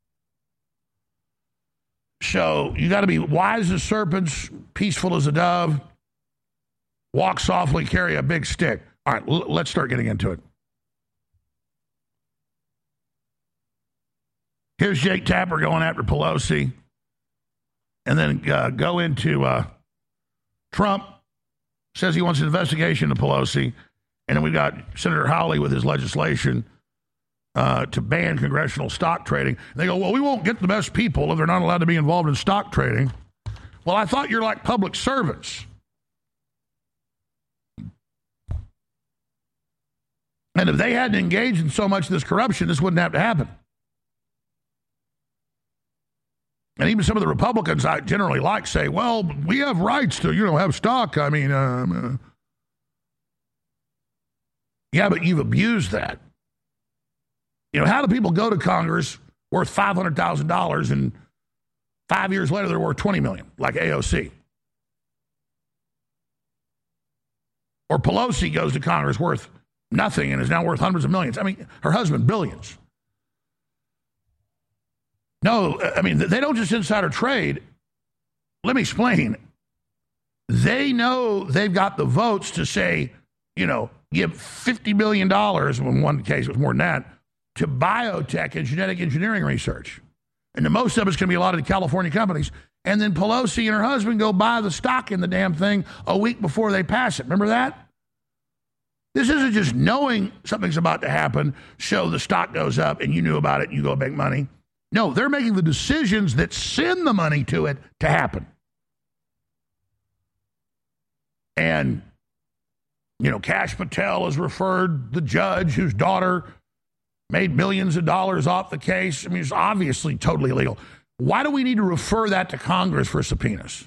So you got to be wise as serpents, peaceful as a dove, walk softly, carry a big stick. All right, let's start getting into it. Here's Jake Tapper going after Pelosi. And then go into Trump says he wants an investigation of Pelosi. And then we've got Senator Hawley with his legislation to ban congressional stock trading. And they go, well, we won't get the best people if they're not allowed to be involved in stock trading. Well, I thought you're like public servants. And if they hadn't engaged in so much of this corruption, this wouldn't have to happen. And even some of the Republicans I generally like say, well, we have rights to, have stock. I mean, yeah, but you've abused that. How do people go to Congress worth $500,000 and 5 years later they're worth $20 million, like AOC? Or Pelosi goes to Congress worth nothing and is now worth hundreds of millions. I mean, her husband, billions. No, I mean, they don't just insider trade. Let me explain. They know they've got the votes to say, give $50 million, in one case it was more than that, to biotech and genetic engineering research. And the most of it's going to be a lot of the California companies. And then Pelosi and her husband go buy the stock in the damn thing a week before they pass it. Remember that? This isn't just knowing something's about to happen, so the stock goes up and you knew about it and you go make money. No, they're making the decisions that send the money to it to happen. And, Kash Patel has referred the judge whose daughter made millions of dollars off the case. I mean, it's obviously totally illegal. Why do we need to refer that to Congress for subpoenas?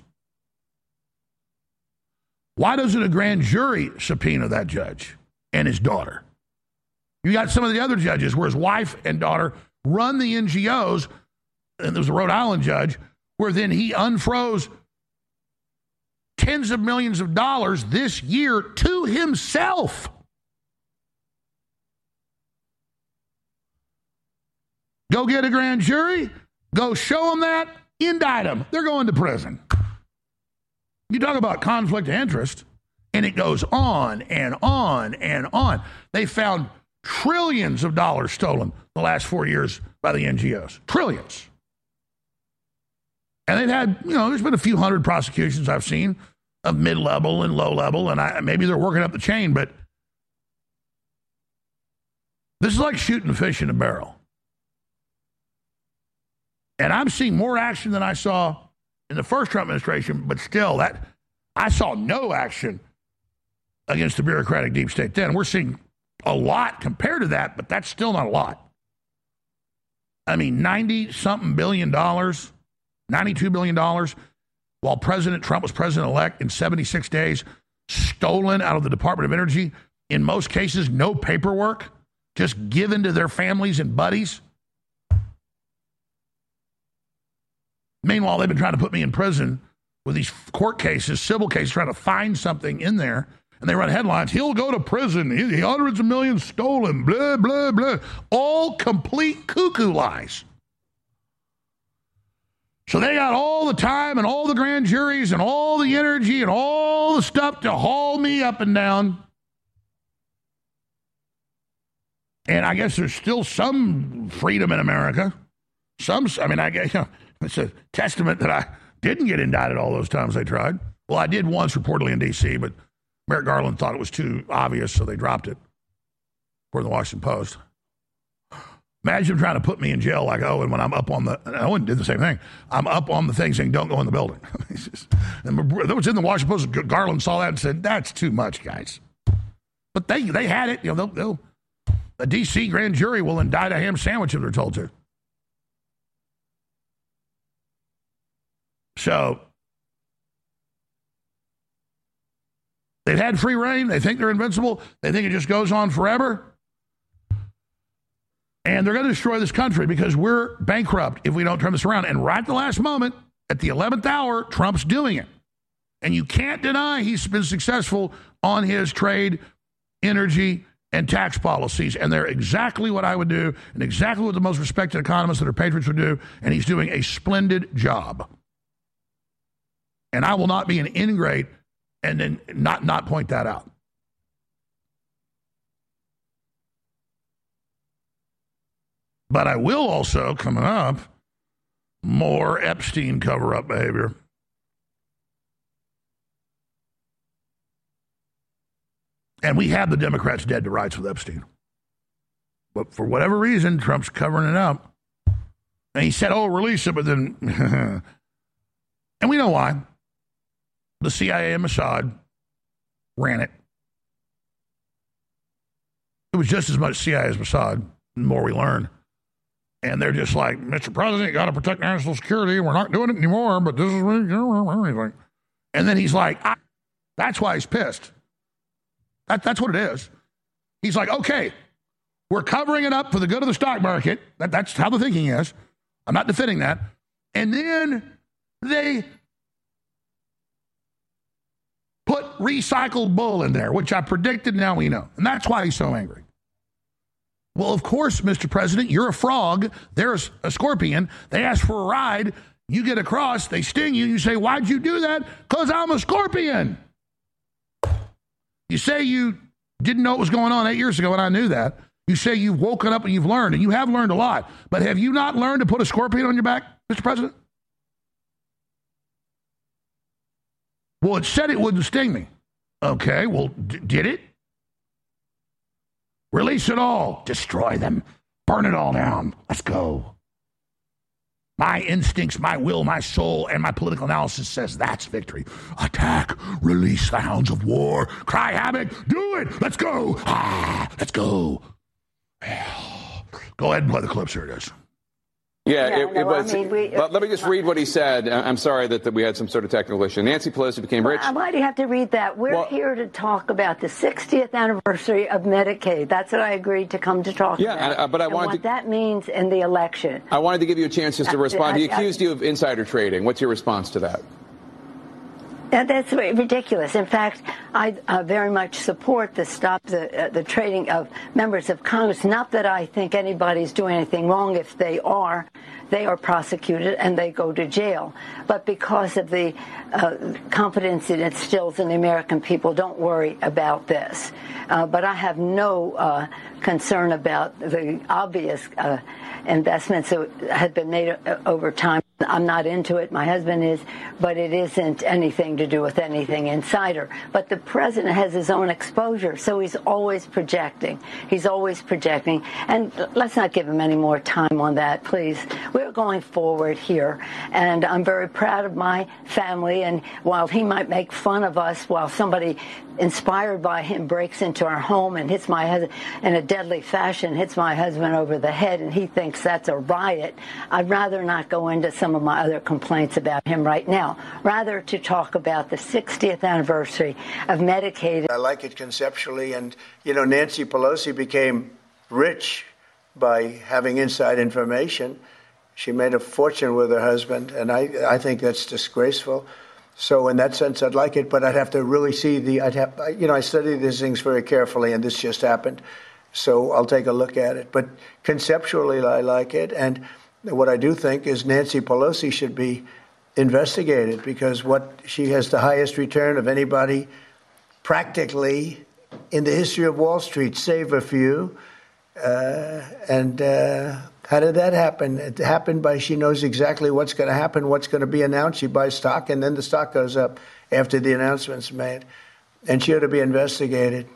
Why doesn't a grand jury subpoena that judge and his daughter? You got some of the other judges where his wife and daughter run the NGOs, and there's a Rhode Island judge, where then he unfroze tens of millions of dollars this year to himself. Go get a grand jury, go show them that, indict them. They're going to prison. You talk about conflict of interest, and it goes on and on and on. They found trillions of dollars stolen the last 4 years by the NGOs. Trillions. And they've had, there's been a few hundred prosecutions I've seen of mid-level and low-level, and maybe they're working up the chain, but this is like shooting fish in a barrel. And I'm seeing more action than I saw in the first Trump administration, but still, that I saw no action against the bureaucratic deep state then. We're seeing a lot compared to that, but that's still not a lot. I mean, $90-something billion, $92 billion, while President Trump was president-elect in 76 days, stolen out of the Department of Energy. In most cases, no paperwork, just given to their families and buddies. Meanwhile, they've been trying to put me in prison with these court cases, civil cases, trying to find something in there. And they run headlines, he'll go to prison, hundreds of millions stolen, blah, blah, blah. All complete cuckoo lies. So they got all the time and all the grand juries and all the energy and all the stuff to haul me up and down. And I guess there's still some freedom in America. I guess, it's a testament that I didn't get indicted all those times they tried. Well, I did once reportedly in D.C., but Merrick Garland thought it was too obvious, so they dropped it for the Washington Post. Imagine trying to put me in jail like Owen when I'm up on the... Owen did the same thing. I'm up on the thing saying, don't go in the building. That was in the Washington Post. Garland saw that and said, that's too much, guys. But they had it. The D.C. grand jury will indict a ham sandwich if they're told to. So... they've had free reign. They think they're invincible. They think it just goes on forever. And they're going to destroy this country because we're bankrupt if we don't turn this around. And right at the last moment, at the 11th hour, Trump's doing it. And you can't deny he's been successful on his trade, energy, and tax policies. And they're exactly what I would do and exactly what the most respected economists that are patriots would do. And he's doing a splendid job. And I will not be an ingrate and then not point that out. But I will also, coming up, more Epstein cover-up behavior. And we have the Democrats dead to rights with Epstein. But for whatever reason, Trump's covering it up. And he said, release it, but then... and we know why. The CIA and Mossad ran it. It was just as much CIA as Mossad, the more we learn. And they're just like, Mr. President, you got to protect national security. We're not doing it anymore, but this is what... And then he's like, that's why he's pissed. That's what it is. He's like, okay, we're covering it up for the good of the stock market. That's how the thinking is. I'm not defending that. And then they put recycled bull in there, which I predicted, now we know. And that's why he's so angry. Well, of course, Mr. President, you're a frog. They're a scorpion. They ask for a ride. You get across. They sting you. You say, why'd you do that? Because I'm a scorpion. You say you didn't know what was going on 8 years ago, and I knew that. You say you've woken up and you've learned, and you have learned a lot. But have you not learned to put a scorpion on your back, Mr. President? Well, it said it wouldn't sting me. Okay, well, did it? Release it all. Destroy them. Burn it all down. Let's go. My instincts, my will, my soul, and my political analysis says that's victory. Attack. Release the hounds of war. Cry havoc. Do it. Let's go. Let's go. Go ahead and play the clips. Here it is. But let me just read what he said. I'm sorry that we had some sort of technical issue. Nancy Pelosi became rich. Why do you have to read that? We're here to talk about the 60th anniversary of Medicaid. That's what I agreed to come to talk about. But I wanted what that means in the election. I wanted to give you a chance just to respond. He accused you of insider trading. What's your response to that? That's ridiculous. In fact, I very much support the trading of members of Congress. Not that I think anybody's doing anything wrong. If they are prosecuted and they go to jail. But because of the confidence it instills in the American people, don't worry about this. But I have no concern about the obvious investments that had been made over time. I'm not into it. My husband is, but it isn't anything to do with anything insider. But the president has his own exposure, so he's always projecting. He's always projecting. And let's not give him any more time on that, please. We're going forward here, and I'm very proud of my family. And while he might make fun of us, while somebody inspired by him breaks into our home and hits my husband in a deadly fashion, hits my husband over the head, and he thinks that's a riot, I'd rather not go into some of my other complaints about him right now, rather to talk about the 60th anniversary of Medicaid. I like it conceptually, and, Nancy Pelosi became rich by having inside information. She made a fortune with her husband, and I think that's disgraceful. So in that sense, I'd like it, but I'd have to really see I study these things very carefully, and this just happened. So I'll take a look at it. But conceptually, I like it. And what I do think is Nancy Pelosi should be investigated, because she has the highest return of anybody practically in the history of Wall Street, save a few. How did that happen? It happened by she knows exactly what's going to happen, what's going to be announced. She buys stock, and then the stock goes up after the announcement's made. And she ought to be investigated.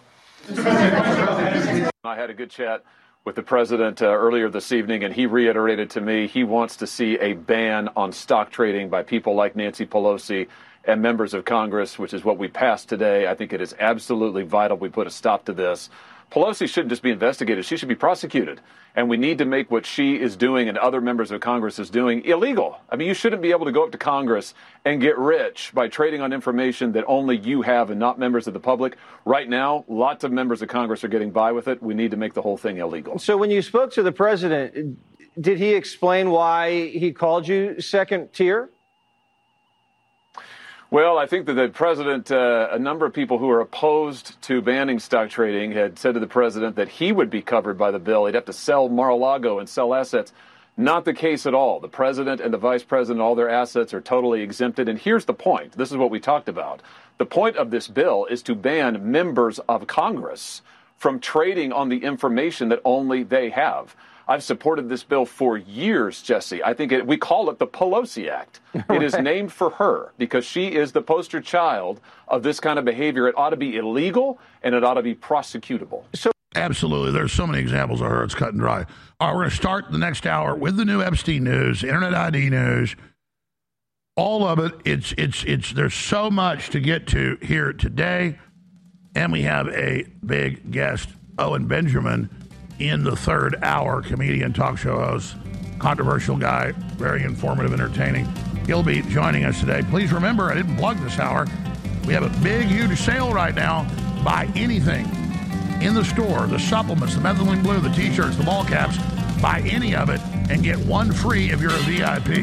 I had a good chat with the president earlier this evening, and he reiterated to me he wants to see a ban on stock trading by people like Nancy Pelosi and members of Congress, which is what we passed today. I think it is absolutely vital we put a stop to this. Pelosi shouldn't just be investigated. She should be prosecuted. And we need to make what she is doing and other members of Congress is doing illegal. I mean, you shouldn't be able to go up to Congress and get rich by trading on information that only you have and not members of the public. Right now, lots of members of Congress are getting by with it. We need to make the whole thing illegal. So when you spoke to the president, did he explain why he called you second tier? Well, I think that the president, a number of people who are opposed to banning stock trading had said to the president that he would be covered by the bill. He'd have to sell Mar-a-Lago and sell assets. Not the case at all. The president and the vice president, all their assets are totally exempted. And here's the point. This is what we talked about. The point of this bill is to ban members of Congress from trading on the information that only they have. I've supported this bill for years, Jesse. I think we call it the Pelosi Act. It is named for her because she is the poster child of this kind of behavior. It ought to be illegal, and it ought to be prosecutable. Absolutely. There's so many examples of her. It's cut and dry. All right, we're going to start the next hour with the new Epstein news, Internet ID news, all of it. It's there's so much to get to here today. And we have a big guest, Owen Benjamin, in the third hour, comedian, talk show host, controversial guy, very informative, entertaining. He'll be joining us today. Please remember, I didn't plug this hour. We have a big, huge sale right now. Buy anything in the store, the supplements, the methylene blue, the T-shirts, the ball caps. Buy any of it and get one free if you're a VIP.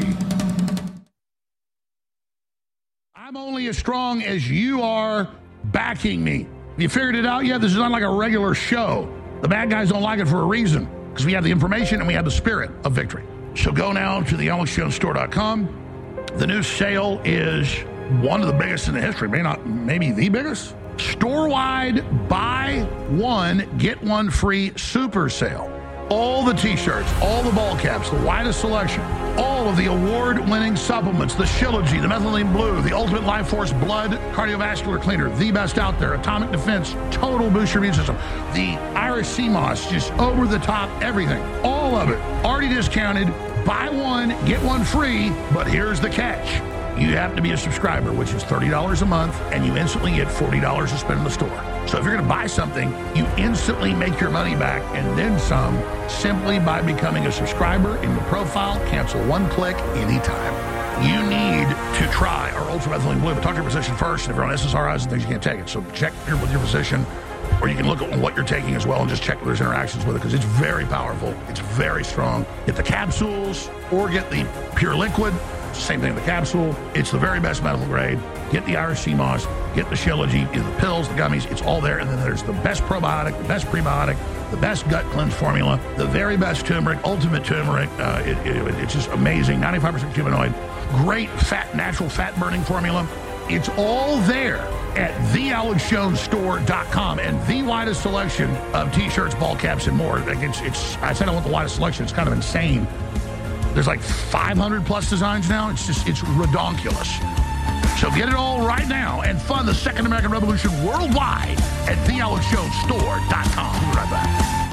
I'm only as strong as you are backing me. You figured it out yet? This is not like a regular show. The bad guys don't like it for a reason, because we have the information and we have the spirit of victory. So go now to the AlexJonesStore.com. The new sale is one of the biggest in the history, maybe the biggest. Store-wide, buy one, get one free super sale. All the T-shirts, all the ball caps, the widest selection, all of the award-winning supplements, the Shilajit, the Methylene Blue, the Ultimate Life Force Blood Cardiovascular Cleaner, the best out there, Atomic Defense, total boost your immune system, the Iris Sea Moss, just over the top, everything, all of it, already discounted. Buy one, get one free, but here's the catch. You have to be a subscriber, which is $30 a month, and you instantly get $40 to spend in the store. So if you're going to buy something, you instantly make your money back and then some, simply by becoming a subscriber in the profile. Cancel one click anytime. You need to try our Ultra Methylene Blue, but talk to your physician first. And if you're on SSRIs and things, you can't take it. So check with your physician, or you can look at what you're taking as well and just check there's interactions with it, because it's very powerful. It's very strong. Get the capsules or get the pure liquid. Same thing with the capsule. It's the very best medical grade. Get the Irish Sea Moss, get the Shilajit, the pills, the gummies. It's all there. And then there's the best probiotic, the best prebiotic, the best gut cleanse formula, the very best turmeric, ultimate turmeric. It's just amazing. 95% humanoid. Great natural fat burning formula. It's all there at thealexjonesstore.com, and the widest selection of T-shirts, ball caps, and more. I said I want the widest selection. It's kind of insane. There's like 500 plus designs now. It's redonkulous. So get it all right now and fund the Second American Revolution worldwide at thealexjonesstore.com. We'll be right back.